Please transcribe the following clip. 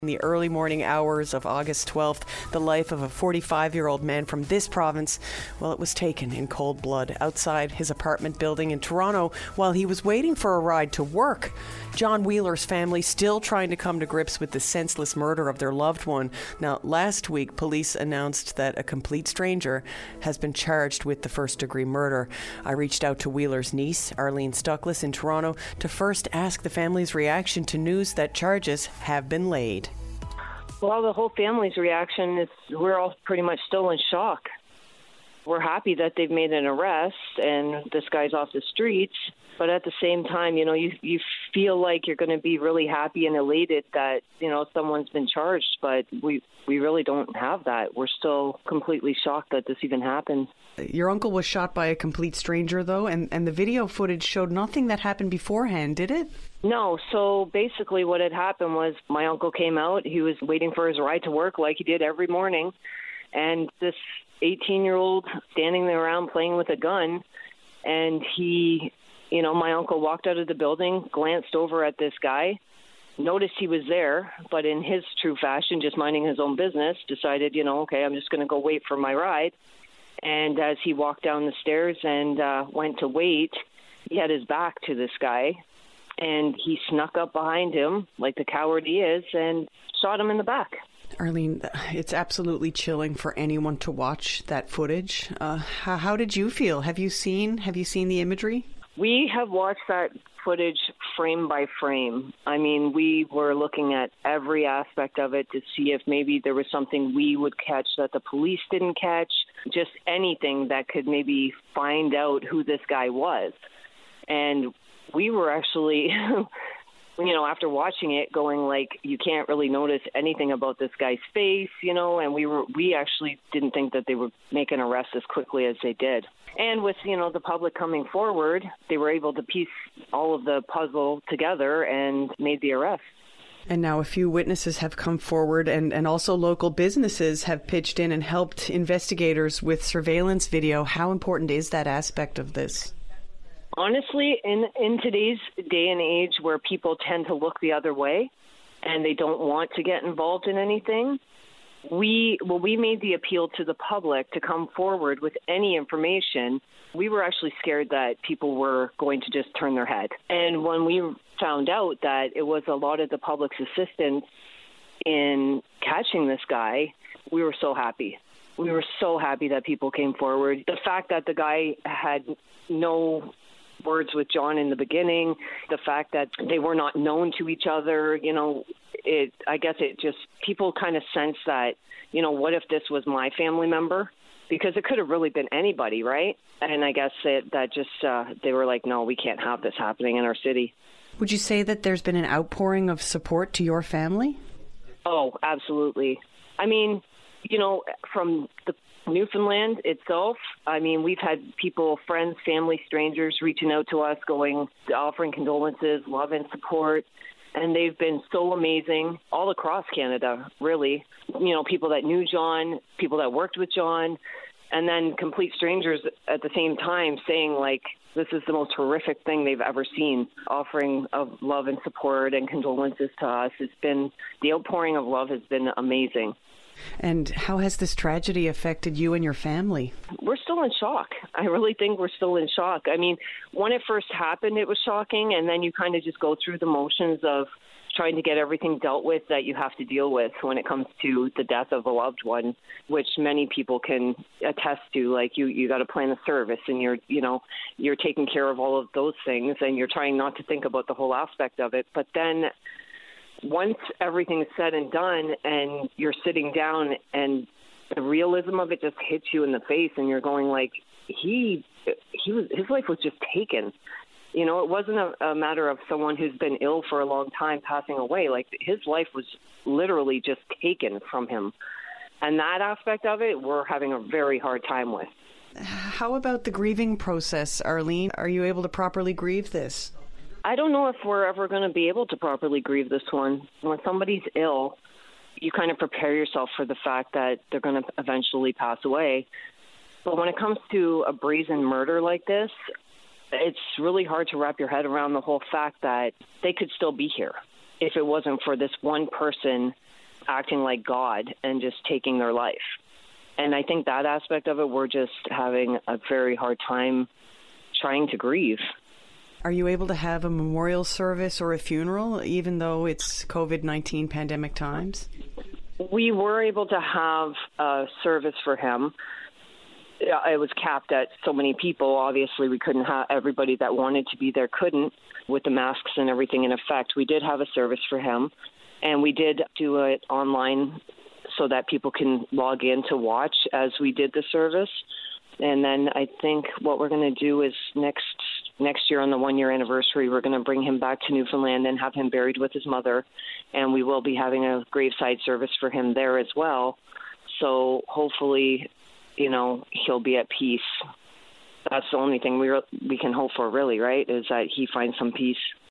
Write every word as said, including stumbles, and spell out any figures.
In the early morning hours of August twelfth, the life of a forty-five-year-old man from this province, well, it was taken in cold blood outside his apartment building in Toronto while he was waiting for a ride to work. John Wheeler's family still trying to come to grips with the senseless murder of their loved one. Now, last week, police announced that a complete stranger has been charged with the first-degree murder. I reached out to Wheeler's niece, Arlene Stuckless, in Toronto to first ask the family's reaction to news that charges have been laid. Well, the whole family's reaction is we're all pretty much still in shock. We're happy that they've made an arrest and this guy's off the streets, but at the same time, you know, you you feel like you're going to be really happy and elated that, you know, someone's been charged, but we we really don't have that. We're still completely shocked that this even happened. Your uncle was shot by a complete stranger, though, and, and the video footage showed nothing that happened beforehand, did it? No. So basically what had happened was my uncle came out. He was waiting for his ride to work like he did every morning. And this eighteen-year-old standing there around playing with a gun. And he, you know, my uncle walked out of the building, glanced over at this guy, noticed he was there, but in his true fashion, just minding his own business, decided, you know, okay, I'm just going to go wait for my ride. And as he walked down the stairs and uh, went to wait, he had his back to this guy. And he snuck up behind him, like the coward he is, and shot him in the back. Arlene, it's absolutely chilling for anyone to watch that footage. Uh, how, how did you feel? Have you seen Have you seen the imagery? We have watched that footage frame by frame. I mean, we were looking at every aspect of it to see if maybe there was something we would catch that the police didn't catch, just anything that could maybe find out who this guy was. And we were actually, you know, after watching it going like, you can't really notice anything about this guy's face, you know, and we were, we actually didn't think that they would make an arrest as quickly as they did. And with, you know, the public coming forward, they were able to piece all of the puzzle together and made the arrest. And now a few witnesses have come forward, and, and also local businesses have pitched in and helped investigators with surveillance video. How important is that aspect of this? Honestly, in, in today's day and age where people tend to look the other way and they don't want to get involved in anything, we well, we made the appeal to the public to come forward with any information. We were actually scared that people were going to just turn their head. And when we found out that it was a lot of the public's assistance in catching this guy, we were so happy. We were so happy that people came forward. The fact that the guy had no words with John in the beginning, the fact that they were not known to each other, you know, it, I guess it just, people kind of sense that, you know, what if this was my family member? Because it could have really been anybody, right? And I guess it, that just, uh, they were like, no, we can't have this happening in our city. Would you say that there's been an outpouring of support to your family? Oh, absolutely. I mean, you know, from the Newfoundland itself, I mean, we've had people, friends, family, strangers reaching out to us, going, offering condolences, love and support. And they've been so amazing all across Canada, really. You know, people that knew John, people that worked with John, and then complete strangers at the same time saying, like, this is the most horrific thing they've ever seen, offering of love and support and condolences to us. It's been, the outpouring of love has been amazing. And how has this tragedy affected you and your family? We're still in shock. I really think we're still in shock. I mean, when it first happened, it was shocking, and then you kind of just go through the motions of trying to get everything dealt with that you have to deal with when it comes to the death of a loved one, which many people can attest to. Like, you, you got to plan a service, and you're, you know, you're taking care of all of those things, and you're trying not to think about the whole aspect of it. But then once everything is said and done and you're sitting down and the realism of it just hits you in the face, and you're going like, he, he was, his life was just taken. You know, it wasn't a, a matter of someone who's been ill for a long time passing away. Like, his life was literally just taken from him. And that aspect of it, we're having a very hard time with. How about the grieving process, Arlene? Are you able to properly grieve this? I don't know if we're ever going to be able to properly grieve this one. When somebody's ill, you kind of prepare yourself for the fact that they're going to eventually pass away. But when it comes to a brazen murder like this, it's really hard to wrap your head around the whole fact that they could still be here if it wasn't for this one person acting like God and just taking their life. And I think that aspect of it, we're just having a very hard time trying to grieve. Are you able to have a memorial service or a funeral, even though it's COVID nineteen pandemic times? We were able to have a service for him. It was capped at so many people. Obviously, we couldn't have everybody that wanted to be there couldn't, with the masks and everything in effect. We did have a service for him, and we did do it online so that people can log in to watch as we did the service. And then I think what we're going to do is next next year on the one-year anniversary, we're going to bring him back to Newfoundland and have him buried with his mother. And we will be having a graveside service for him there as well. So hopefully, you know, he'll be at peace. That's the only thing we re- we can hope for, really, right, is that he finds some peace.